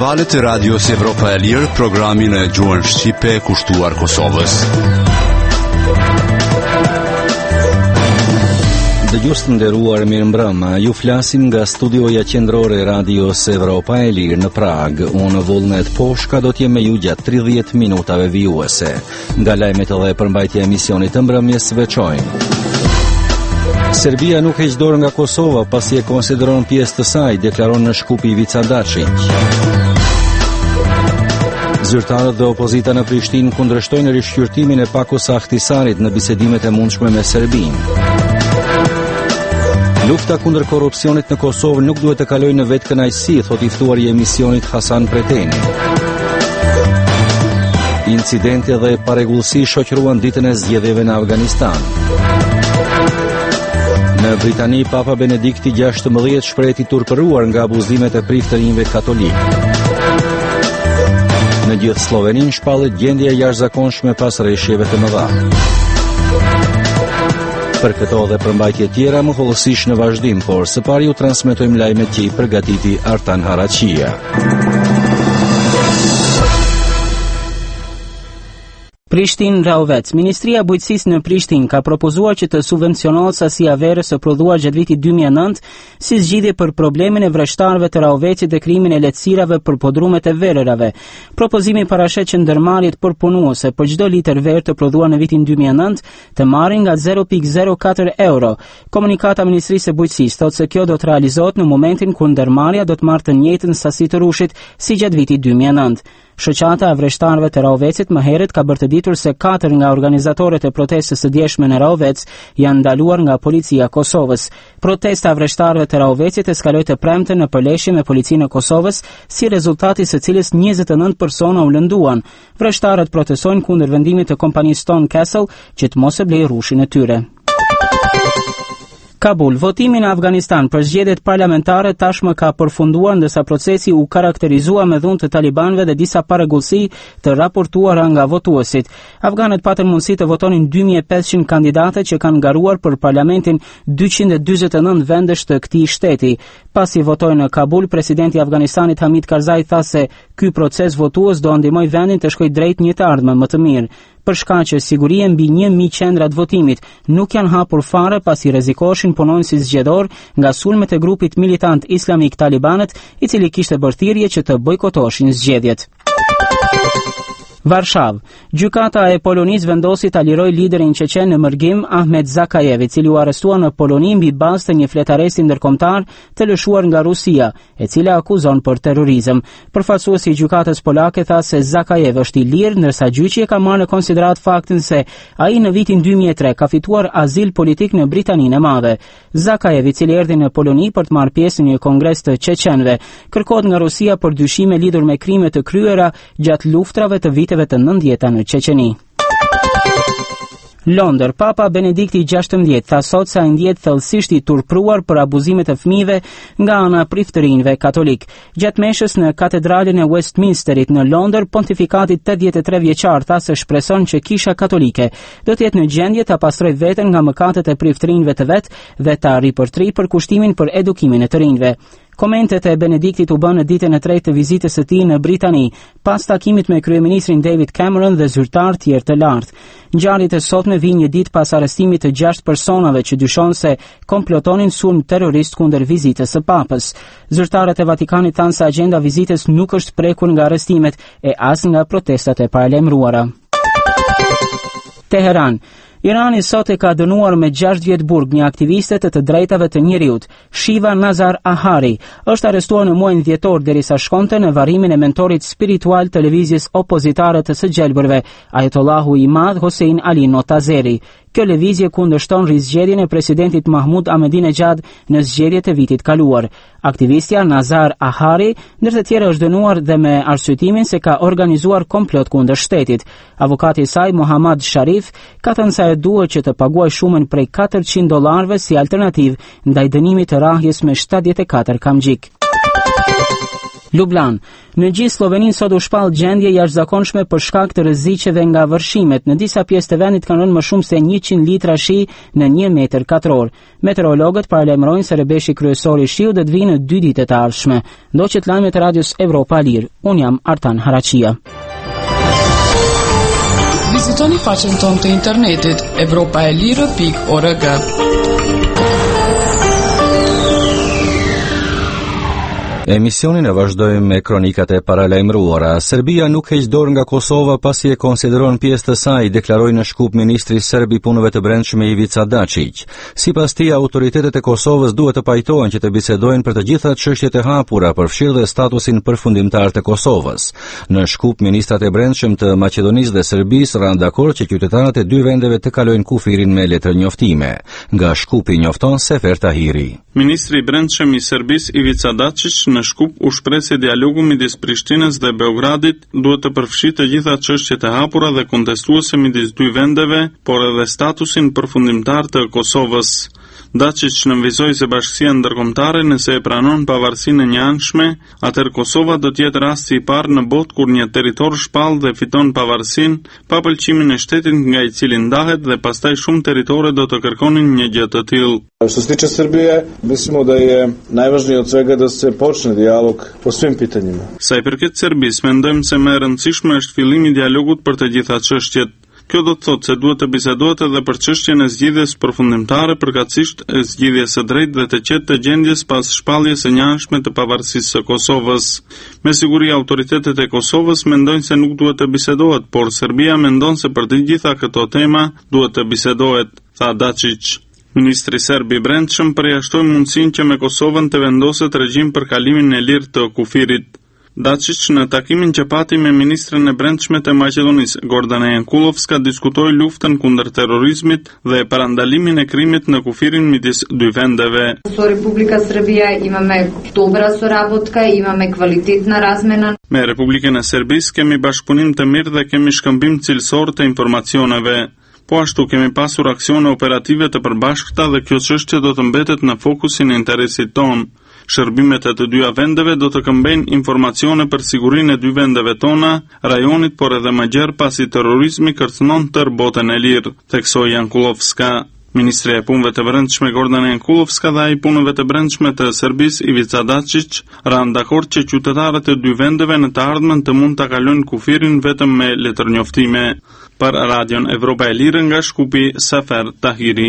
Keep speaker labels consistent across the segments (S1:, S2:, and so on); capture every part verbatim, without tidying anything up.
S1: Valët e Radios Evropa e Lirë, programin e gjuhën shqipe kushtuar Kosovës.
S2: Dëgjues të nderuar, mirëmbrëma. Ju flasim nga studioja qendrore e Radios Evropa e Lirë në Prag. Unë Vullnet Poshka do t'jem me ju gjatë tridhjetë minutave vijuese. Nga lajmet dhe përmbajtja e emisionit të mbrëmjes veçojnë. Serbia nuk heq dorë nga Kosova pasi e konsideron pjesë të saj, deklaron në Shkupi Ivica Dačić. Zyrtarët dhe opozita në Prishtinë kundërshtojnë rishqyrtimin e Pakos Ahtisarit në bisedimet e mundshme me Serbinë. Lufta kundër korrupsionit në Kosovë nuk duhet të kalojë në vetkënaqësi, thot i ftuari i emisionit Hasan Preteni. Incidente dhe parregullsi shoqëruan ditën e zgjedhjeve në Afganistan. Në Britani, Papa Benedikti gjashtëmbëdhjetë shpreheti turpëruar nga abuzimet e priftërinjve katolik. Në gjithë Sloveninë shpallet gjendja e jashtëzakonshme pas rreshjeve të mëdha. Për këto dhe përmbajtje tjera më hollësisht në vazhdim, por së pari ju transmetojmë lajmet që i përgatiti Artan Haraqia.
S3: Prishtinë Rahovec. Ministria e Bujqësisë në Prishtinë ka propozuar që të subvencionohet sasia verës së prodhuar gjatë vitit dy mijë e nëntë si zgjidhje për problemin e vreshtarëve të Rahovecit dhe krimin e lehtësirave për podrumet e verërave. Propozimi parashet që ndërmarrjet përpunuese për çdo litër verë të prodhuar në vitin dy mijë e nëntë të marrin nga zero pikë zero katër euro. Komunikata e Ministrisë së Bujqësisë thotë se kjo do të realizohet në momentin kur ndërmarrja do të marrë të njëjtën sasi të rushit si gjatë vitit dy mijë e nëntë. Shoqata e vreshtarëve të Rahovecit më herët ka bërë të ditur se katër nga organizatorët e protestës së djeshme në Rahovec janë ndaluar nga policia e Kosovës. Protesta e vreshtarëve të Rahovecit eskaloi të premten në përleshje me policinë e Kosovës, si rezultati së cilës njëzet e nëntë persona u lënduan. Vreshtarët protestojnë kundër vendimit të kompanisë Stone Castle që të mos e blejë rushin e tyre. Kabul. Votimi në Afganistan për zgjedhjet parlamentare tashmë ka përfunduar, ndërsa procesi u karakterizua me dhunë të talibanëve dhe disa parregullsi të raportuara nga votuesit. Afganët patën mundësi të votonin dy mijë e pesëqind kandidate që kanë garuar për parlamentin dyqind e dyzet e nëntë vendesh të këtij shteti. Pasi votoi në Kabul, presidenti i Afganistanit Hamid Karzai tha se ky proces votues do ndihmojë vendin të shkojë drejt një të ardhme më të mirë. Për shkak që siguria mbi një mijë qendrat votimit nuk janë hapur fare pasi rrezikoheshin punonësit zgjedhor nga sulmet e grupit militant islamik Talibanët, i cili kishte bërë thirrje që të bojkotoheshin zgjedhjet. Varshavë. Gjykata e Polonisë vendosi ta lirojë liderin çeçen në Mërgim Ahmet Zakajev, i cili u arrestua në Poloni mbi bazë të një fletaresti ndërkombëtar të lëshuar nga Rusia, e cila akuzon për terrorizëm. Përfaqësuesi i gjykatës polake tha se Zakajev është i lirë, ndërsa gjyqi e ka marrë në konsiderat faktin se ai në vitin dy mijë e tre ka fituar azil politik në Britaninë e Madhe. Zakajev, i cili erdhi në Poloni për të marrë pjesë në një kongres të çeçenëve, kërkohet nga Rusia për dyshime lidhur me krime të kryera gjatë luftrave të viteve të nëntëdhjetë në Çeçeni. Londër. Papa Benedikti gjashtëmbëdhjetë tha sot se ai ndjet thellësisht i turpruar për abuzimet e fëmijëve nga ana e priftërinjve katolik. Gjatë meshës në katedralen e Westminsterit në Londër, pontifikati tetëdhjetë e tre vjeçar tha se shpreson që Kisha Katolike do të jetë në gjendje ta pastrojë veten nga mëkatet e priftërinjve të vet dhe ta ripërtrijë përkushtimin për edukimin e të rinjve. Komentet e Benediktit u bën në ditën e tretë të vizitës së tij në Britani, pas takimit me kryeministrin David Cameron dhe zyrtar tjerë të lartë. Ngjarjet e sotme vijnë një ditë pas arrestimit të gjashtë personave që dyshon se komplotonin sulm terrorist kundër vizitës së Papës. Zyrtarët e Vatikanit thanë se agjenda vizitës nuk është prekur nga arrestimet e as nga protestat e paralajmëruara. Teheran. Irani sot e ka dënuar me gjashtë vjet burg një aktiviste të të drejtave të njerëzit, Shiva Nazar Ahari. Është arrestuar në muajin dhjetor derisa shkonte në varrimin e mentorit spiritual të lëvizjes opozitare të së gjelbërve, Ajatollahu i Madh Hossein Ali Notazeri. Kjo lëvizje kundërshton rizgjedhjen e presidentit Mahmud Ahmadinejad në zgjedhjet e vitit kaluar. Aktivistja Nazar Ahari, ndër të tjerë, është dënuar dhe me arsyetimin se ka organizuar komplot kundër shtetit. Avokati i saj, Mohammad Sharif, ka thënë se duhet që të paguajë shumën prej katërqind dollarëve si alternativë ndaj dënimit të rrahjes me shtatëdhjetë e katër kamgjik. Lublan. Në gjithë Sloveninë sot u shpall gjendje jashtëzakonshme për shkak të rreziqeve nga vërshimet. Në disa pjesë të vendit kanë rënë më shumë se njëqind litra shi në një metër katror. Meteorologët paralajmërojnë se rrebeshi kryesor i shiut do të vijë në dy ditët e ardhshme. Ndoqët lajmet e radios Evropa Lir. Un jam Artan Harachia.
S4: Vizitoni faqen tonë të internetit evropaelirë pikë org.
S2: Emisionin e vazhdojmë me kronikat e paralajmëruara. Serbia nuk heq dorë nga Kosova pasi e konsideron pjesë të saj, deklaroi në Shkup ministri serb i punëve të brendshme Ivica Dačić. Sipas tij, autoritetet e Kosovës duhet të pajtohen që të bisedojnë për të gjitha çështjet e hapura, përfshirë dhe statusin përfundimtar të Kosovës. Në Shkup ministrat e brendshëm të Maqedonisë dhe Serbisë ranë dakord që qytetarët e dy vendeve të kalojnë kufirin me letër njoftime. Nga Shkupi njofton Sefer Tahiri.
S5: Ministri i brendshëm i Serbisë Ivica Dačić në Shkup u shpreh se dialogu midis Prishtinës dhe Beogradit duhet të përfshijë të gjitha çështjet e hapura dhe kontestuese midis dy vendeve, por edhe statusin përfundimtar të Kosovës. Dačić nënvizoi se bashkësia ndërkombëtare nëse e pranon pavarësinë e njëanshme, atëherë Kosova do të jetë rasti i parë në botë kur një territor shpall dhe fiton pavarësinë pa pëlqimin e shtetit nga i cili ndahet dhe pastaj shumë territore do të kërkonin një gjë të tillë.
S6: Što se tiče Srbije, mislimo da je najvažnije od svega da se počne dijalog po svim pitanjima.
S5: Sa i përket Serbisë, mendojmë se më e rëndësishme është fillimi i dialogut për të gjitha çështjet. Kjo do të thotë se duhet të bisedohet edhe për çështjen e zgjidhjes përfundimtare, përkatësisht e zgjidhjes së drejtë dhe të qetë të gjendjes pas shpalljes së njëanshme të pavarësisë së Kosovës. Me siguri autoritetet e Kosovës mendojnë se nuk duhet të bisedohet, por Serbia mendon se për të gjitha këto tema duhet të bisedohet, tha Dačić. Ministri serb i brendshëm përjashtoi mundësinë që me Kosovën të vendoset regjim për kalimin e lirë të kufirit. Dačić në takimin që pati me ministren e brendshme të Maqedonisë, Gordana Jankulovska, diskutoi luftën kundër terrorizmit dhe parandalimin e krimit në kufirin midis dy vendeve.
S7: Со Република Србија имаме добра соработка, имаме квалитетна размена.
S5: Me Republikën e Serbisë kemi bashkëpunim të mirë dhe kemi shkëmbim cilësor të informacioneve. Po ashtu kemi pasur aksione operative të përbashkëta dhe kjo çështje do të mbetet në fokusin e interesit ton. Shërbimet e të dyja vendeve do të këmbejnë informacione për sigurinë e dy vendeve tona, rajonit, por edhe më gjerë pasi terrorizmi kërcënon tërë botën e lirë, theksoi Jankulovska. Ministri e punëve të brendshme Gordana Jankulovska dhe ai punëve të brendshme të Serbisë Ivica Dačić ranë dakord që qytetarët e dy vendeve në të ardhmen të mund ta kalojnë kufirin vetëm me letërnjoftime. Për Radion Evropa e Lirë nga Shkupi, Sefer Tahiri.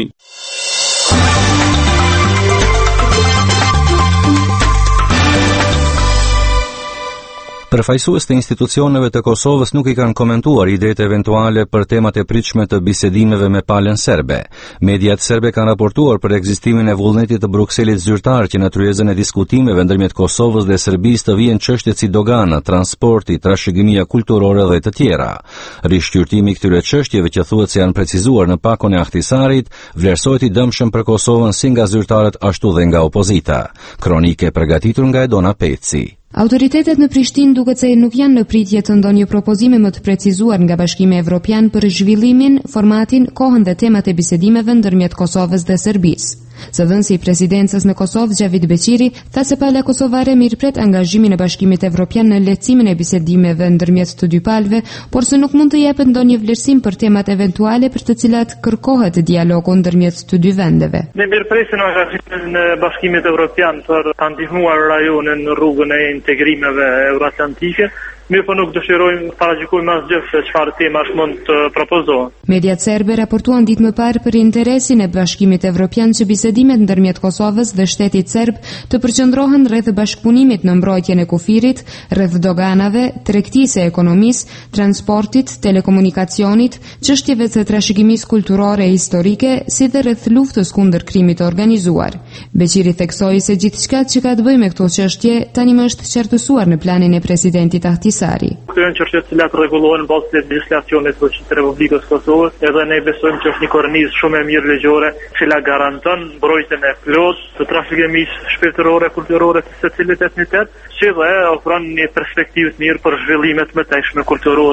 S2: Përfaqësues të institucioneve të Kosovës nuk i kanë komentuar idetë eventuale për temat e pritshme të bisedimeve me palën serbe. Mediat serbe kanë raportuar për ekzistimin e vullnetit të Brukselit zyrtar që në tryezën e diskutimeve ndërmjet Kosovës dhe Serbisë të vijnë çështjet si dogana, transporti, trashëgimia kulturore dhe të tjera. Rishqyrtimi i këtyre çështjeve që thuhet se janë precizuar në pakon e Ahtisarit vlerësohet i dëmshëm për Kosovën si nga zyrtarët ashtu dhe nga opozita. Kronike përgatitur nga Edona Peci.
S8: Autoritetet në Prishtinë duket se nuk janë në pritje të ndonjë propozime më të precizuar nga Bashkimi Evropian për zhvillimin, formatin, kohën dhe temat e bisedimeve ndërmjet Kosovës dhe Serbisë. Zëdhënësi i presidencës në Kosovë, Xhavid Beqiri, tha se pala kosovare mirëpret angazhimin e Bashkimit Evropian në lehtësimin e bisedimeve ndërmjet të dy palëve, por se nuk mund të jepet ndonjë vlerësim për temat eventuale për të cilat kërkohet dialogu ndërmjet të dy vendeve.
S9: Ne mirëpresim angazhimin e Bashkimit Evropian për ta ndihmuar rajonin në rrugën e integrimeve euroatlantike. Mirë po nuk dëshirojmë paraqykojmë asgjë se çfarë temash mund të propozohen.
S8: Mediat serbe raportuan ditë më parë për interesin e Bashkimit Evropian që bisedimet ndërmjet Kosovës dhe shtetit serb të përqendrohen rreth bashkëpunimit në mbrojtjen e kufirit, rreth doganave, tregtisë e ekonomisë, transportit, telekomunikacionit, çështjeve të trashëgimisë kulturore e historike, si dhe rreth luftës kundër krimit të organizuar. Beqiri theksoi se gjithçka që ka të bëjë me këto çështje tani më është qartësuar në planin e presidentit Ahtisarit.
S9: Këto janë çështje të cilat rregullohen në bazë të legjislacionit të Republikës Kosovës, edhe ne besojmë që është një kornizë shumë e mirë ligjore, që la garanton mbrojtjen e plotë të trashëgimisë shpirtërore, kulturore të secilit etnitet, që dhe ofron një perspektivë të mirë për zhvillimet më tejshme kulturore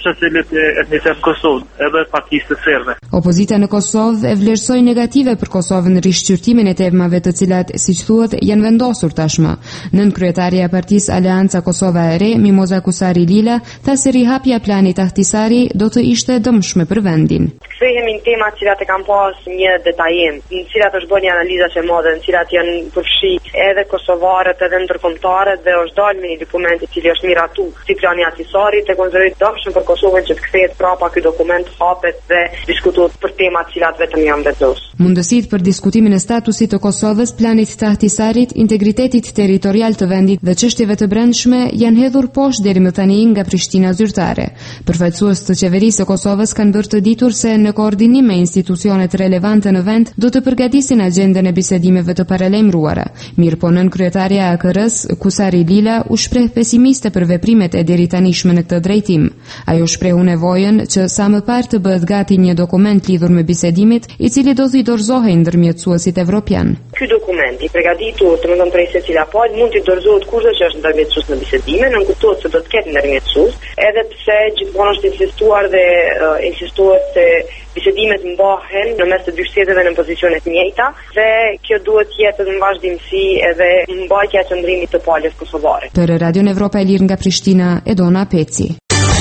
S9: secilit etnitet Kosovë, edhe partisë të serbe.
S8: Opozita në Kosovë e vlerësoi negative për Kosovën rishqyrtimin e temave të cilat, siç thuhet, janë vendosur tashmë. Nën kryetaria e partisë Aleanca Kosova e Re, Mimoza Kusari Lila, tha se rihapja e planit Ahtisari do të ishte dëmshme për vendin.
S10: Kthehemi në tema të cilat e kanë pas një detajim, në cilat është bërë një analiza që madhe, në cilat janë përfshi edhe kosovarët edhe ndërkombëtarët dhe është dalë me një dokument i cili është miratu si plani Ahtisarit të konsiderohet dëmshëm për Kosovën që të kthehet prapa ky dokument hapet dhe diskutohet për tema të cilat vetëm janë vendosur.
S8: Mundësitë për diskutimin e statusit të Kosovës, planit të Ahtisarit, integritetit territorial të vendit dhe çështjeve të brendshme janë hedhur poshtë deri më tani nga Prishtina zyrtare. Përfaqësues të qeverisë së Kosovës kanë bërë të ditur se në koordinim me institucionet relevante në vend do të përgatisin agjendën e bisedimeve të paralajmëruara. Mirëpo nën kryetaria e A K R-s, Kusari Lila, u shpreh pesimiste për veprimet e deri tanishme në këtë drejtim. Ajo shprehu nevojën që sa më parë të bëhet gati një dokument lidhur me bisedimit, i cili do t'i dorëzohej ndërmjetësuesit evropian.
S10: Ky dokument i përgatitur, domethënë prej secila palë, mund t'i dorëzohet kurrë që është ndërmjetësues në bisedime, nën kuptohet se do të ketë ndërmjetësues, edhe pse gjithmonë është insistuar dhe uh, insistohet se bisedimet mbahen në mes të dy shteteve në pozicione të njëjta dhe kjo duhet të jetë në vazhdimsi edhe mbajtja e qëndrimit të palës kosovare.
S8: Për Radion Evropa e Lirë nga Prishtina, Edona Peci.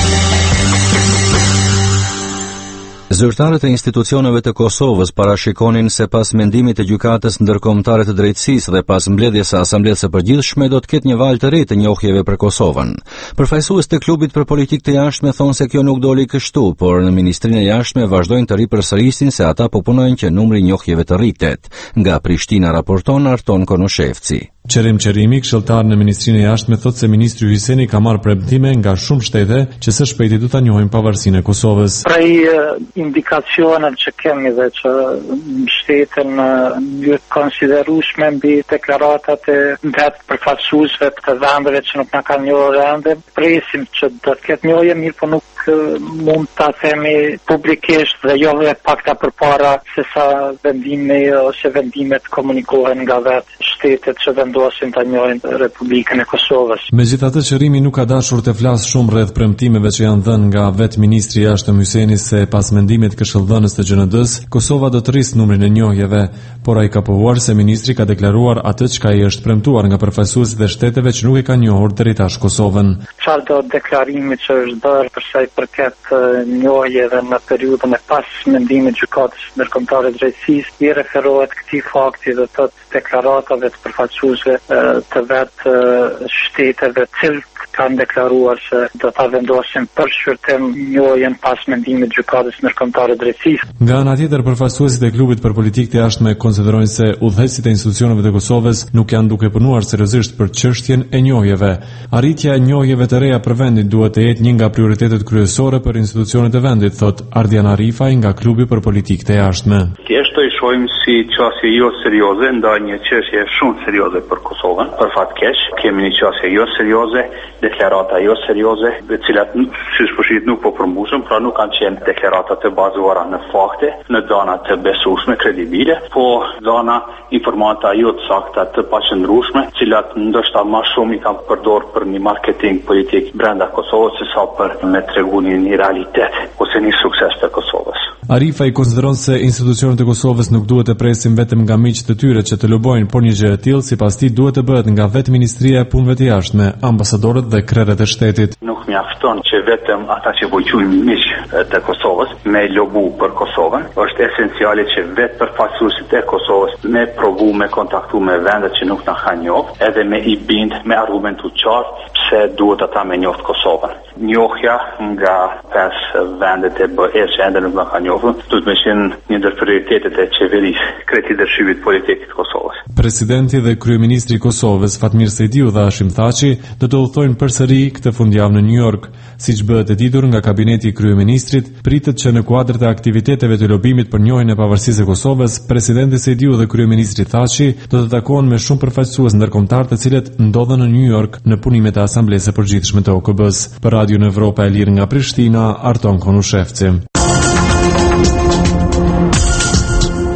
S2: Zyrtarët e institucioneve të Kosovës parashikonin se pas mendimit të gjykatës ndërkombëtare të drejtësisë dhe pas mbledhjes së Asambleës së Përgjithshme do të ketë një valë të re të njohjeve për Kosovën. Përfaqësues të klubit për politikë të jashtme thonë se kjo nuk doli kështu, por në Ministrinë e Jashtme vazhdojnë të ripërsërisin se ata po punojnë që numri i njohjeve të rritet. Nga Prishtina raporton Arton Konoshevci.
S11: Qerim Qerimi, këshilltar në Ministrinë e Jashtme, thotë se ministri Hyseni ka marrë premtime nga shumë shtete që së shpejti do ta njohin pavarësinë e Kosovës.
S12: Prej indikacionet që kemi dhe që shtetën një konsiderueshme mbi deklaratat e vetë përfaqësuesve të vendeve që nuk na kanë njohur ende, presim që do të ketë njohje, mirë po nuk mund ta themi publikisht dhe jo vetë pakta përpara se sa vendimi ose vendimet komunikohen nga vetë shtetet që vendosin ta njohin Republikën e Kosovës.
S11: Megjithatë, Qerimi nuk ka dashur të flasë shumë rreth premtimeve që janë dhënë nga vetë ministri i jashtëm Hyseni se pas mendimit këshilldhënës të G N D-s, Kosova do të rrisë numrin e njohjeve, por ai ka pohuar se ministri ka deklaruar atë çka i është premtuar nga përfaqësuesit e shteteve që nuk e kanë njohur deri tash Kosovën.
S12: Çfarë do deklarimi që është bërë për sa i përket njohjeve në periudhën e pas mendimit gjykatës ndërkombëtare drejtësisë, i referohet këtij fakti dhe të deklaratave të përfaqësuesve të vetë shteteve cilët kanë deklaruar se do ta vendosin për shpërtim njohjen pas mendimit gjykatës ndërkombëtare drejtësisë.
S11: Nga ana tjetër, përfaqësuesit e klubit për politikë të jashtme konsiderojnë se udhëheqësit e institucioneve të Kosovës nuk janë duke punuar seriozisht për çështjen e njohjeve. Arritja e njohjeve të reja për vendin duhet të jetë një nga prioritetet kryesore për institucionet e vendit, thot Ardian Arifaj nga klubi për politikë të jashtme.
S13: Thjesht i shohim si çështje jo serioze, ndaj një çështje shumë serioze për Kosovën. Për fat keq, kemi një çështje jo serioze, deklarata jo serioze, të cilat siç po shihit nuk po përmbushën, pra nuk kanë qenë deklarata të bazuara në fakte, në dhëna të besueshme, kredibile, po dhëna informata jo të sakta, të paqëndrueshme, të cilat ndoshta më shumë i kanë përdorur për një marketing politik brenda Kosovës se sa për me tregu një realitet ose një sukses të Kosovës.
S11: Arifa i konsideron se institucionet e Kosovës nuk duhet të presin vetëm nga miqtë të tyre që të lobojnë, por një gjë e tillë sipas tij duhet të bëhet nga vetë Ministria e Punëve të Jashtme, ambasadorët dhe krerët e shtetit.
S13: Nuk mjafton që vetëm ata që vojquin miq të Kosovës me lobu për Kosovën, është esenciale që vetë përfaqësuesit e Kosovës me provu me kontaktu me vendet që nuk na kanë njohur, edhe me i bind me argumentu qartë pse duhet ata me njoft Kosovën. Njohja nga pesë vendet e B E që ende nuk na kanë njohur, duhet të qenë një ndër prioritetet e qeverisë, kreti dërshimit politik të Kosovës.
S11: Presidenti dhe kryeministri i Kosovës Fatmir Sejdiu dhe Hashim Thaçi do të udhëtojnë përsëri këtë fundjavë në New York. Siç bëhet e ditur nga kabineti i kryeministrit, pritet që në kuadër të aktiviteteve të lobimit për njohjen e pavarësisë së Kosovës, presidenti Sejdiu dhe kryeministri Thaçi do të takohen me shumë përfaqësues ndërkombëtar, të cilët ndodhen në New York në punimet e Asamblesë së Përgjithshme të O K B-s. Për Radion Evropa e Lirë nga Prishtina, Arton Konushevci.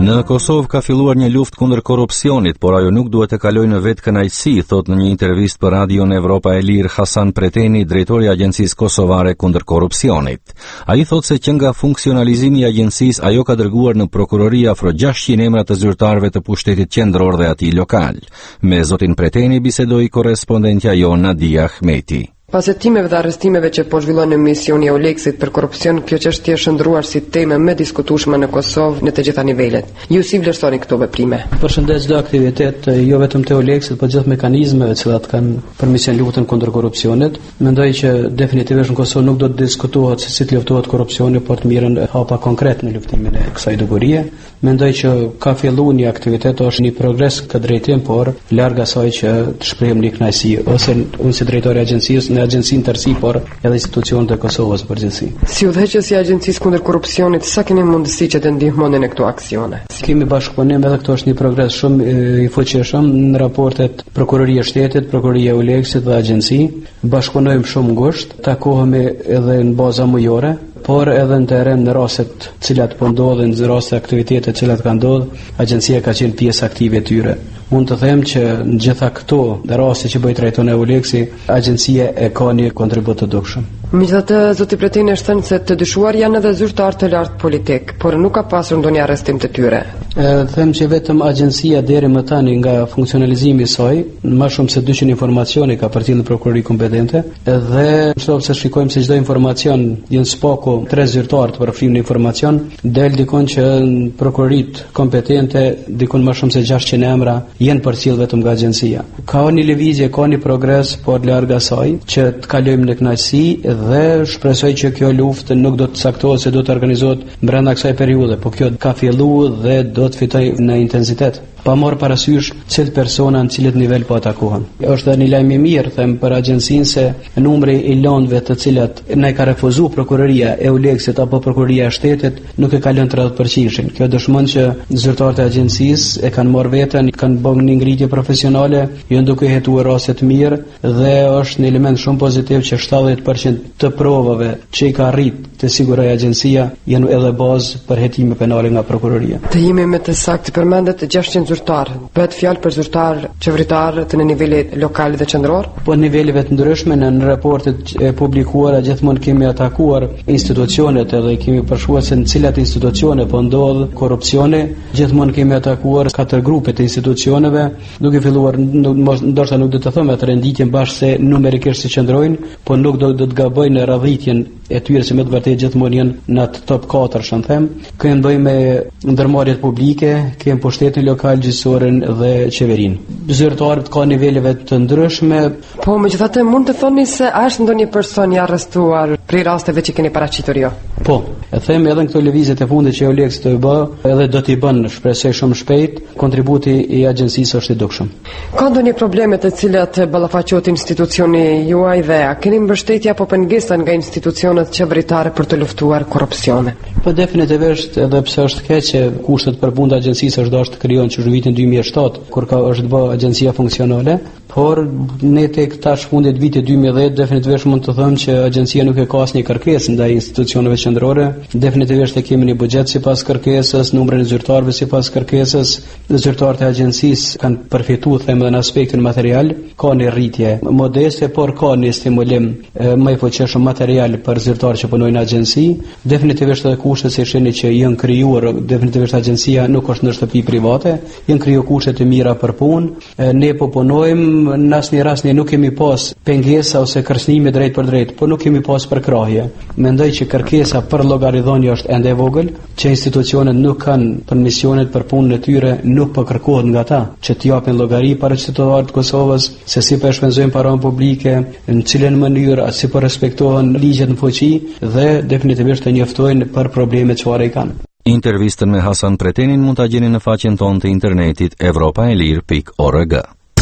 S2: Në Kosovë ka filluar një luftë kundër korrupsionit, por ajo nuk duhet të kalojë në vetë kënaqësi, thot në një intervistë për Radion Evropa e Lirë Hasan Preteni, drejtori i Agjencisë Kosovare kundër korrupsionit. Ai thot se që nga funksionalizimi i agjencisë ajo ka dërguar në prokurori afro gjashtëqind emra të zyrtarëve të pushtetit qendror dhe atij lokal. Me zotin Preteni bisedoi korrespondentja jon Nadia Ahmeti.
S14: Pas hetimeve dhe arrestimeve që po zhvillon në misioni e Euleksit për korrupsion, kjo çështje është shndruar si temë më diskutueshme në Kosovë në të gjitha nivelet. Ju si vlerësoni këto veprime?
S15: Përshëndes çdo aktivitet, jo vetëm të Euleksit, por gjithë mekanizmeve të cilat kanë për mision luftën kundër korrupsionit. Mendoj që definitivisht në Kosovë nuk do të diskutohet se si të luftohet korrupsioni, por të mirën hapa konkret në luftimin e kësaj dëburie. Mendoj që ka filluar një aktivitet, është një progres këtë drejtim, por larg asaj që të shprehim një kënaqësi ose unë si drejtori i agjencisë në agjencinë tërësi, por edhe institucionet e Kosovës përgjithësi.
S14: Si udhëheqës i Agjencisë kundër korrupsionit, sa keni mundësi që të ndihmoni në këto aksione?
S15: Kemi bashkëpunim, edhe këto është një progres shumë i fuqishëm në raportet Prokuroria e Shtetit, Prokuroria e Euleksit dhe agjenci. Bashkëpunojmë shumë ngushtë, takohemi edhe në baza mujore, por edhe në teren në rastet cilat po ndodhin, në rastet aktivitete cilat ka ndodhur, agjencia ka qenë pjesë aktive e tyre. Mund të them që në gjitha këto raste që bëj trajton e Euleksi, agjencia e ka një kontribut të dukshëm.
S14: Megjithatë, zoti Preteni është thënë se të dyshuar janë edhe zyrtar të lartë politik, por nuk ka pasur ndonjë arrestim të tyre.
S15: E them që vetëm agjencia deri më tani nga funksionalizimi i saj, më shumë se dyqin informacione ka përcjellë në prokurori kompetente, dhe nëse shikojmë se çdo informacion janë spako tre zyrtar të përfshirë në informacion, del dikon që në prokurorit kompetente dikon më shumë se gjashtëqind emra janë përcjellë vetëm nga agjencia. Ka një lëvizje, ka një progres, por larg asaj që të kalojmë në kënaqësi, dhe shpresoj që kjo luftë nuk do të saktohet se do të organizohet brenda kësaj periudhe, por kjo ka filluar dhe do të fitojë në intensitet, pa marrë parasysh cilë persona në cilët nivel po atakohen. Është dhe një lajm i mirë, them, për agjencinë se numri i lëndëve të cilat ne ka refuzuar prokuroria e Euleksit apo prokuroria e Shtetit nuk e ka lënë tridhjetë përqind. Kjo dëshmon që zyrtarët e agjencisë e kanë marrë veten, kanë bërë një ngritje profesionale, janë duke hetuar raste të mirë, dhe është një element shumë pozitiv që shtatëdhjetë përqind të provave që i ka arrit të siguroj agjencia janë edhe bazë për hetime penale nga prokuroria.
S14: Të jemi me të saktë përmendet gjashtëqind zyrtar. Bëhet fjalë për zyrtar qeveritar të në niveli lokal dhe qendror?
S15: Po nivelive të ndryshme, në, në raportet e publikuara gjithmonë kemi atakuar institucionet edhe kemi përshkruar se në cilat institucione po ndodh korrupsioni, gjithmonë kemi atakuar katër grupe të institucioneve, duke filluar ndoshta nuk do të them atë renditjen bashkë se numerikisht si qëndrojnë, po nuk do, do të gabojnë në radhitjen e tyre se me të vërtetë gjithmonë janë në top katër, shën them. Kemi bëjmë me ndërmarrjet publike, kemi pushtetin lokal, gjyqësorin dhe qeverin. Zyrtarët ka niveleve të ndryshme.
S14: Po, megjithatë mund të thoni se a është ndonjë person i arrestuar prej rasteve që keni paraqitur jo?
S15: Po, e them edhe në këto lëvizjet e fundit që Euleks do i bë, edhe do t'i bën shpresoj shumë shpejt, kontributi i agjencisë është i dukshëm.
S14: Ka ndonjë probleme të cilat ballafaqohet institucioni juaj dhe a keni mbështetje apo pengesën nga institucionet qeveritare për të luftuar korrupsionin?
S15: Po definitivisht, edhe pse është keq që kushtet për punë të agjencisë është dashur të krijohen që në vitin dy mijë e shtatë, kur ka është bë agjencia funksionale, por ne tek tash fundit vitit dy mijë e dhjetë definitivisht mund të them që agjencia nuk e ka asnjë kërkesë ndaj institucioneve qendrore. Definitivisht e kemi një buxhet sipas kërkesës, numrin e zyrtarëve sipas kërkesës. Zyrtarët e agjencisë kanë përfituar them edhe në aspektin material, ka një rritje modeste, por ka një stimulim e, më i fuqishëm material për zyrtarët që punojnë në agjenci. Definitivisht edhe kushtet se shihni që janë krijuar, definitivisht agjencia nuk është në shtëpi private, janë krijuar kushte të mira për punë. Ne po punojmë, në asnjë rast ne nuk kemi pas pengesa ose kërcënime drejt për drejt, por nuk kemi pas përkrahje. Mendoj që kërkesa për llogaridhënie është ende e vogël, që institucionet nuk kanë për misionet për punën e tyre, nuk po kërkohet nga ta që të japin llogari para qytetarëve të Kosovës se si po shpenzojnë paranë publike, në cilën mënyrë, si po respektohen ligjet në fuqi dhe definitivisht të njoftojnë për problemet që i kanë.
S2: Intervistën me Hasan Pretenin mund ta gjeni në faqen tonë të internetit evropa e lirë pikë org.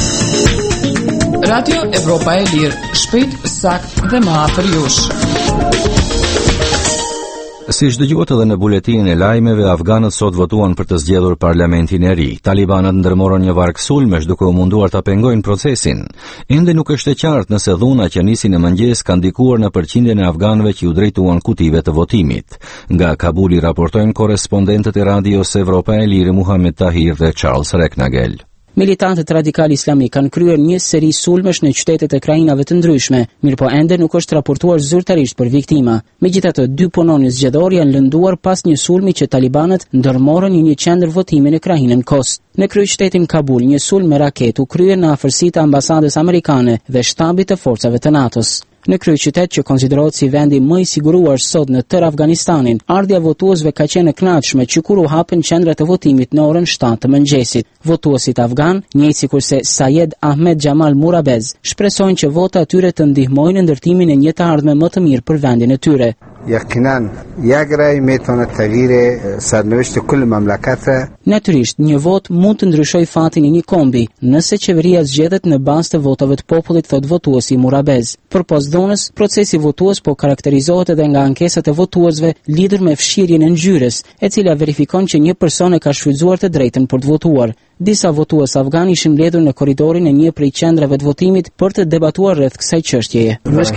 S4: Radio Evropa e Lirë, shpejt, sakt dhe më afër jush.
S2: Siç dëgjuat edhe në buletinin e lajmeve, afganët sot votuan për të zgjedhur parlamentin e ri. Talibanët ndërmorën një varg sulmesh duke u munduar ta pengojnë procesin. Ende nuk është e qartë nëse dhuna që nisin në mëngjes kanë ndikuar në përqindjen e afganëve që u drejtuan kutive të votimit. Nga Kabuli raportojnë korrespondentët e radios Evropa e Lirë Muhammed Tahir dhe Charles Reknagel.
S3: Militantët radikal islamik kanë kryer një seri sulmesh në qytetet e krajinave të ndryshme, mirëpo ende nuk është raportuar zyrtarisht për viktima. Megjithatë, dy punonjë zgjedhor janë lënduar pas një sulmi që talibanët ndërmorën në një qendër votimi në krahinën Kost. Në kryeqytetin Kabul, një sulm me raketë u kryer në afërsitë e ambasadës amerikane dhe shtabit të forcave të NATO-s. Në kryeqytet që konsiderohet si vendi më i siguruar sot në tërë Afganistanin, ardhja votuesve ka qenë e kënaqshme që kur u hapën qendrat e votimit në orën shtatë të mëngjesit. Votuesit afgan, njëjtë sikurse Sayed Ahmed Jamal Murabez, shpresojnë që vota atyre të ndihmojnë në ndërtimin e një të ardhme më të mirë për vendin e tyre.
S16: یقیناً یک رأی میتونه تغییر سرنوشت کل مملکت.
S3: Natyrisht, një vot mund të ndryshojë fatin e një kombi, nëse qeveria zgjedhet në bazë të votave të popullit, thot votuesi Murabez. Përpos dhunës, procesi votues po karakterizohet edhe nga ankesat e votuesve lidhur me fshirjen e ngjyrës, e cila verifikon që një person e ka shfrytzuar të drejtën për të votuar. Disa votues afgan ishin mbledhur në korridorin e një prej qendrave të votimit për të debatuar rreth kësaj çështjeje.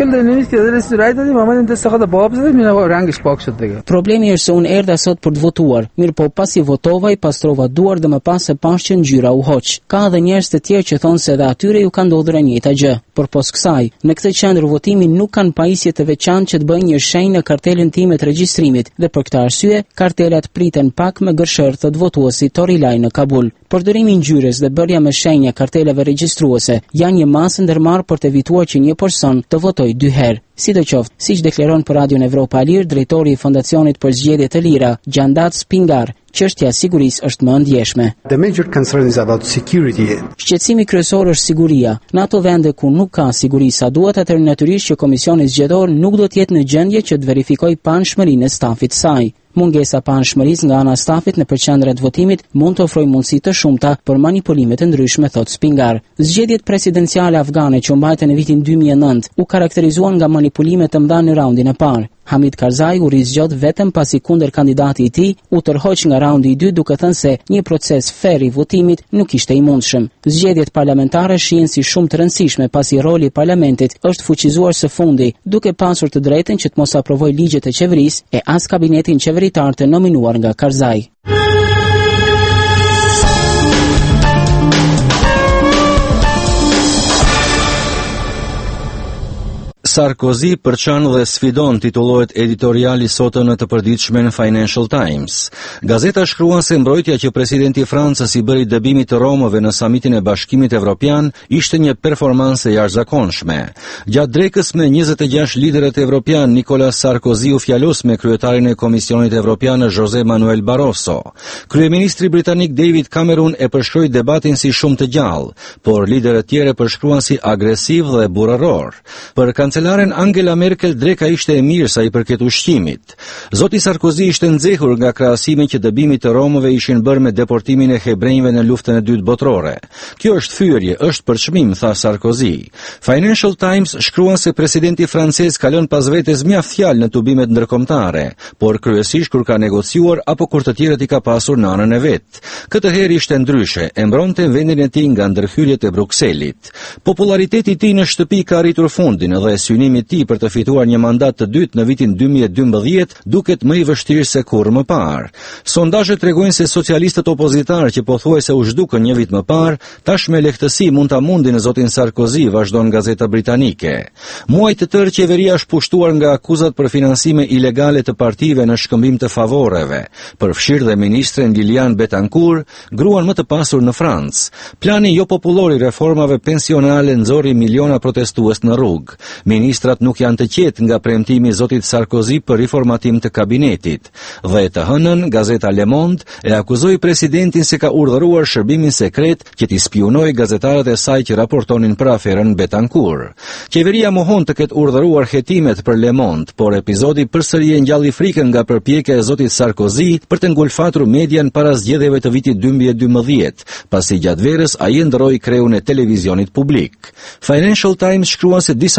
S3: Problemi është se unë erdha sot për të votuar, mirë po pasi votova i pastrova duar dhe më pas e pash që ngjyra u hoq. Ka edhe njerëz të tjerë që thonë se edhe atyre ju ka ndodhur e njëjta gjë. Përpos kësaj, në këtë qendër votimi nuk kanë pajisje të veçantë që të bëjnë një shenjë në kartelën time të regjistrimit dhe për këtë arsye kartelat priten pak me gërshërë, thot votuesi Torilaj në Kabul. Përdorimi i ngjyrës dhe bërja me shenja karteleve regjistruese janë një masë ndërmarrë për të evituar që një person të votojë dy herë. Sidoqoftë, siç deklaron për Radion Evropa e Lirë drejtori i Fondacionit për Zgjedhje të Lira, Gjandat Spingar, çështja e sigurisë është më e ndjeshme.
S16: The major concern is about security.
S3: Shqetësimi kryesor është siguria. Në ato vende ku nuk ka siguri sa duhet, atëherë natyrisht që Komisioni Zgjedhor nuk do të jetë në gjendje që të verifikojë panshmërinë e stafit të saj. Mungesa panshmërisë nga ana e stafit në qendrat votimit mund të ofrojë mundësi të shumta për manipulime të ndryshme, thot Spingar. Zgjedhjet presidenciale afgane që u mbajtën në vitin dy mijë e nëntë u karakterizuan nga manipulime të mëdha në raundin e parë. Hamid Karzai u rizgjot vetëm pasi kundër kandidati i tij u tërhoq nga raundi i dytë duke thënë se një proces fair i votimit nuk ishte i mundshëm. Zgjedhjet parlamentare shihen si shumë të rëndësishme pasi roli i parlamentit është fuqizuar së fundi, duke pasur të drejtën që të mos aprovojë ligjet e qeverisë e as kabinetin qeveritar të nominuar nga Karzai.
S2: Sarkozy përçan dhe sfidon, titullohet editoriali sotëm në të përditshmen Financial Times. Gazeta shkruan se mbrojtja që presidenti i Francës i bëri dëbimit të Romëve në samitin e Bashkimit Evropian ishte një performancë e jashtëzakonshme. Gjatë drekës me njëzet e gjashtë liderët evropian, Nicolas Sarkozy u fjalos me kryetarin e Komisionit Evropian José Manuel Barroso. Kryeministri britanik David Cameron e përshkroi debatin si shumë të gjallë, por liderët tjerë përshkruan si agresiv dhe burrëror. Për Kancelaren Angela Merkel dreka ishte e mirë sa i përket ushqimit. Zoti Sarkozy ishte nxehur nga krahasimi që dëbimit të Romëve ishin bërë me deportimin e hebrejve në luftën e dytë botërore. Kjo është fyerje, është përçmim, tha Sarkozy. Financial Times shkruan se presidenti francez ka lënë pas vetes mjaft fjalë në tubimet ndërkombëtare, por kryesisht kur ka negociuar apo kur të tjerët i ka pasur në anën e vet. Këtë herë ishte ndryshe, e mbronte vendin e tij nga ndërhyrjet e Brukselit. Populariteti i tij në shtëpi ka arritur fundin dhe synimi i tij për të fituar një mandat të dytë në vitin dy mijë e dymbëdhjetë duket më i vështirë se kurrë më parë. Sondazhet tregojnë se socialistët opozitar që pothuajse u zhdukën një vit më parë, tash me lehtësi mund ta mundin zotin Sarkozy, vazhdon gazeta britanike. Muaj të tërë qeveria është pushtuar nga akuzat për financime ilegale të partive në shkëmbim të favoreve. Përfshirë dhe ministren Liliane Bettencourt, gruan më të pasur në Francë. Plani jo popullor i reformave pensionale nxorri miliona protestues në rrugë. Ministrat nuk janë të qetë nga premtimi i zotit Sarkozy për riformatim të kabinetit. Dhe të hënën, gazeta Le Monde e akuzoi presidentin se ka urdhëruar shërbimin sekret që t'i spionojë gazetarët e saj që raportonin për aferën Bettencourt. Qeveria mohon të ketë urdhëruar hetimet për Le Monde, por epizodi përsëri e ngjalli frikën nga përpjekja e zotit Sarkozy për të ngulfatur median para zgjedhjeve të vitit dy mijë e dymbëdhjetë, pasi gjatë verës ai ndroi kreun e televizionit publik. Financial Times shkruan se disa analistë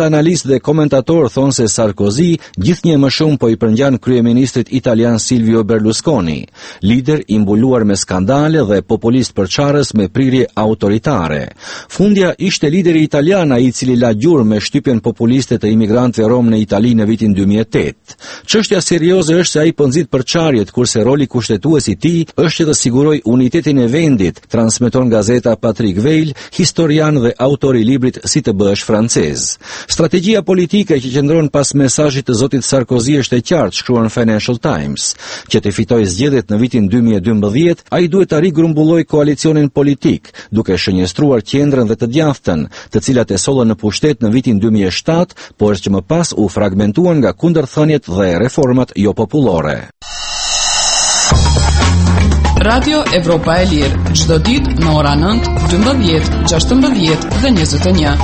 S2: dhe komentatorë thonë se Sarkozy gjithnjë më shumë po i përngjan kryeministrit italian Silvio Berlusconi, lider i mbuluar me skandale dhe populist përçarës me prirje autoritare. Fundja ishte lideri italian ai i cili la gjurmë me shtypjen populiste të imigrantëve rom në Itali në vitin dy mijë e tetë. Çështja serioze është se ai po nxit përçarjet, kurse roli kushtetues i tij është të sigurojë unitetin e vendit, transmeton gazeta Patrick Veil, historian dhe autor i librit Si të bëhesh francez. Strategjia politike që qëndron pas mesazhit të zotit Sarkozy është e qartë, shkruan Financial Times. Që të fitojë zgjedhjet në vitin dy mijë e dymbëdhjetë, ai duhet të rigrumbulojë koalicionin politik, duke shënjestruar qendrën dhe të djathtën, të cilat e sollën në pushtet në vitin dy mijë e shtatë, por që më pas u fragmentuan nga kundërthënjet dhe reformat jo popullore.
S4: Radio Evropa e Lirë, çdo ditë në ora nëntë, dymbëdhjetë, gjashtëmbëdhjetë dhe njëzet e një.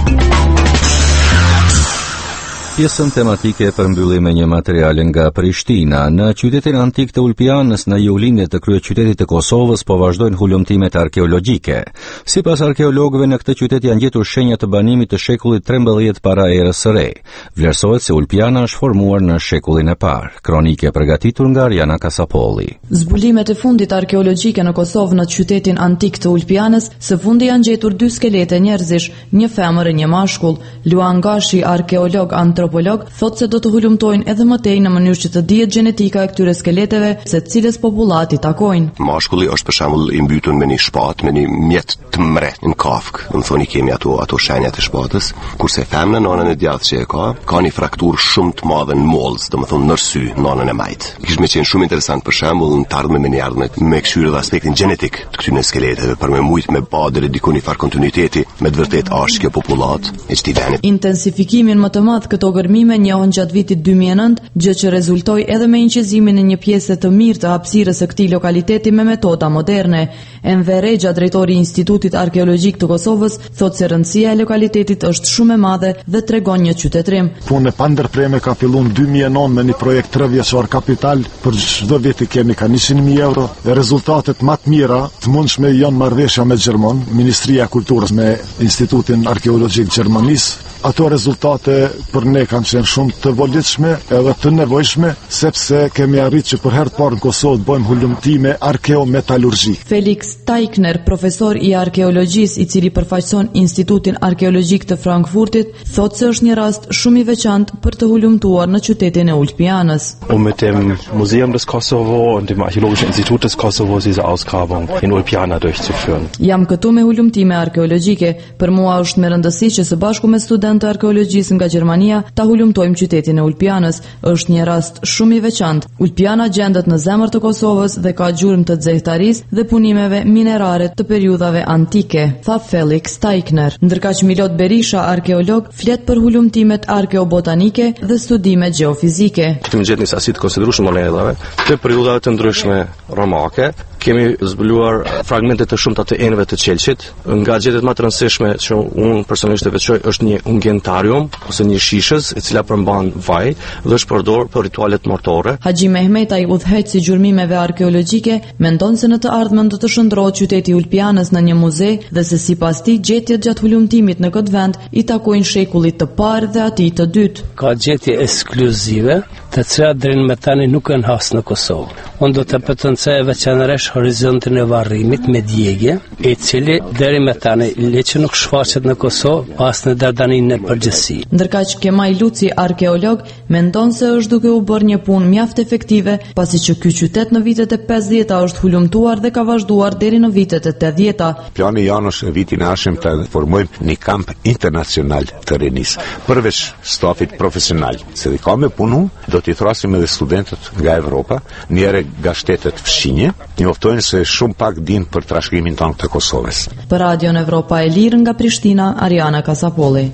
S2: Pjesën tematike përmbyllim me një material nga Prishtina. Në qytetin antik të Ulpianës në juglindje të kryeqytetit të Kosovës po vazhdojnë hulumtimet arkeologjike. Sipas arkeologëve në këtë qytet janë gjetur shenja të banimit të shekullit trembëdhjetë para erës së re. Vlerësohet se Ulpiana është formuar në shekullin e parë. Kronike përgatitur nga Ariana Kasapolli.
S17: Zbulimet e fundit arkeologjike në Kosovë në qytetin antik të Ulpianës, së fundi janë gjetur dy skelete njerëzish, një femër e një mashkull. Luan Gashi, arkeolog antropolog, thotë se do të hulumtojnë edhe më tej në mënyrë që të dihet gjenetika e këtyre skeleteve, se cilës popullat i takojnë.
S18: Mashkulli është për shembull i mbytur me një shpatë, me një mjet të mret në kafk. Në thoni kemi ato ato shenjat e shpatës, kurse femra në anën e djathtë që e ka, ka një frakturë shumë të madhe në mollës, domethënë në sy, në anën e majt. Kishte më qenë shumë interesant për shembull në të ardhmen me një ardhmë me këshyrë dhe aspektin gjenetik të këtyre skeleteve, për me mujt me pa deri diku një far kontinuiteti, me të vërtetë është kjo popullat e çtij veni.
S17: Intensifikimin më të madh këto gërmime njohën gjatë vitit dy mijë e nëntë, gjë që rezultoi edhe me inqizimin e një pjese të mirë të hapësirës së këtij lokaliteti me metoda moderne. Enver Rexha, drejtori i Institutit Arkeologjik të Kosovës, thotë se rëndësia e lokalitetit është shumë e madhe dhe tregon një qytetrim.
S19: Punë pa ndërprerje ka filluar dy mijë e nëntë me një projekt tre vjeçor kapital, për çdo vit i kemi ka njëqind mijë euro dhe rezultatet më të mira të mundshme janë marrëveshja me Gjerman, Ministria e Kulturës me Institutin Arkeologjik Gjermanisë. Ato rezultate për ne kanë qenë shumë të volitshme edhe të nevojshme, sepse kemi arritur që për herë të parë në Kosovë të bëjmë hulumtime arkeometallurgjik.
S17: Felix Teichner, profesor i arkeologjisë i cili përfaqëson Institutin Arkeologjik të Frankfurtit, thotë se është një rast shumë i veçantë për të hulumtuar në qytetin e Ulpianës.
S20: Um mit dem Museum des Kosovo und dem Archäologischen Institut des Kosovo diese Ausgrabung in Ulpiana durchzuführen.
S17: Jam këtu me hulumtime arkeologjike. Për mua është me rëndësi që së bashku me studentë të arkeologjisë nga Gjermania ta hulumtojmë qytetin e Ulpianës. Është një rast shumë i veçantë. Ulpiana gjendet në zemër të Kosovës dhe ka gjurmë të nxehtëtarisë dhe punimeve minerare të periudhave antike, tha Felix Teichner. Ndërkaq Milot Berisha, arkeolog, flet për hulumtimet arkeobotanike dhe studime gjeofizike.
S20: Kemi gjetur një sasi të konsiderueshme monedhave të periudhave të ndryshme romake. Kemi zbuluar fragmente të shumta të enëve të Qelçit. Nga gjetjet më të rëndësishme që unë personalisht e veçoj është një ungentarium ose një shishës e cila përmban vaj dhe është përdorur për ritualet mortore.
S17: Haxhi Mehmet, ai udhëheqësi i gjurmimeve arkeologjike, mendon se në të ardhmen do të shndrohet qyteti i Ulpianës në një muze dhe se sipas tij gjetjet gjatë hulumtimit në këtë vend i takojnë shekullit të parë dhe atij të dytë.
S21: Ka gjetje ekskluzive të cilat deri më tani nuk kanë has në Kosovë. Unë do të potencoj veçanërisht horizontin e varrimit me djegje, i cili deri më tani le që nuk shfaqet në Kosovë pas në Dardaninë në përgjithësi.
S17: Ndërkaq Kemal Luci, arkeolog, mendon se është duke u bërë një punë mjaft efektive, pasi që ky qytet në vitet e pesëdhjetë është hulumtuar dhe ka vazhduar deri në vitet e tetëdhjetë.
S22: Plani janë është në vitin e ardhshëm të formojmë një kamp internacional të rinis, përveç stafit profesional, se dhe ka me punu, do t'i thrasim edhe studentët nga Evropa, njëre nga shtetet fshinje, njoftojnë se shumë pak din për trashëgiminë tonë të Kosovës.
S17: Për Radion Evropa e Lirë nga Prishtina, Ariana Kasapolli.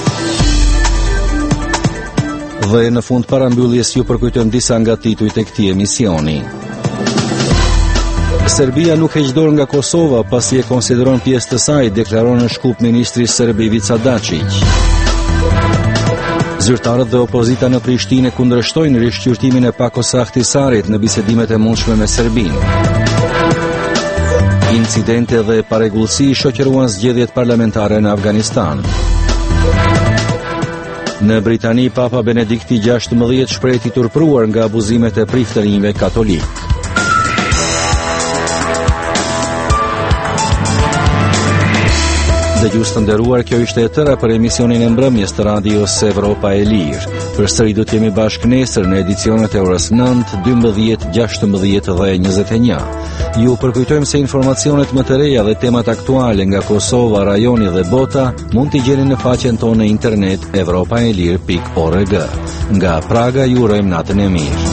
S2: Dhe në fund parambylljes ju përkujtojmë disa nga titujt e këtij emisioni. Serbia nuk heq dorë nga Kosova pasi e konsideron pjesë të saj, deklaron në shkup ministri serb Ivica Dačić. Zyrtarët dhe opozita në Prishtinë kundërshtojnë rishqyrtimin e Pakos Ahtisarit në bisedimet e mundshme me Serbinë. Incidente dhe paregullësi shoqëruan zgjedhjet parlamentare në Afganistan. Në Britani, Papa Benedikti gjashtëmbëdhjetë shpreh i turpruar nga abuzimet e priftërinjve katolik. Dëgjues të nderuar, kjo ishte e tëra për emisionin e mbrëmjes të radios Evropa e Lirë. Përsëri do të jemi bashkë nesër në edicionet e orës nëntë, dymbëdhjetë, gjashtëmbëdhjetë dhe njëzet e një. Ju përkujtojmë se informacionet më të reja dhe temat aktuale nga Kosova, rajoni dhe bota mund t'i gjeni në faqen tonë në internet evropaelir pikë org. Nga Praga ju urojmë natën e mirë.